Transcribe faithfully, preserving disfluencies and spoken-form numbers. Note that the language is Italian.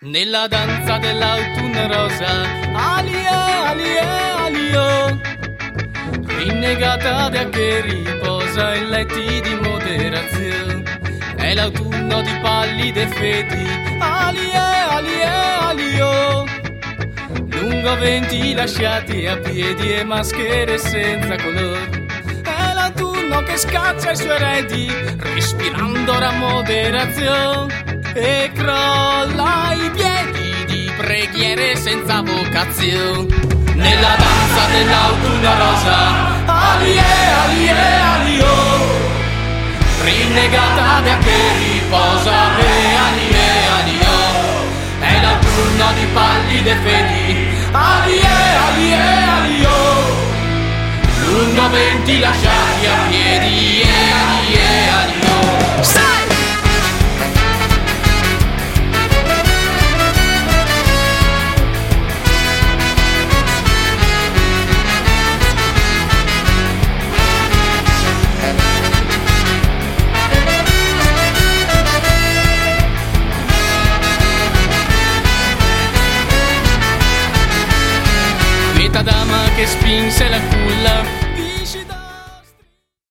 Nella danza dell'autunno rosa, alie, alie, alio, rinnegata da che riposa in letti di moderazione. È l'autunno di pallide fedi, alie, alie, alio, lungo venti lasciati a piedi e maschere senza colore. È l'autunno che scaccia i suoi eredi, respirando la moderazione. E crolla i piedi di preghiere senza vocazione. Nella danza dell'autunno rosa, alie, alie, alio, rinnegata da che riposa, e alie, alio, è l'autunno di pallide fedi, alie, alie, alio, lungo venti lasciati a piedi, e alie, alio. Sai! Dama che spinse la culla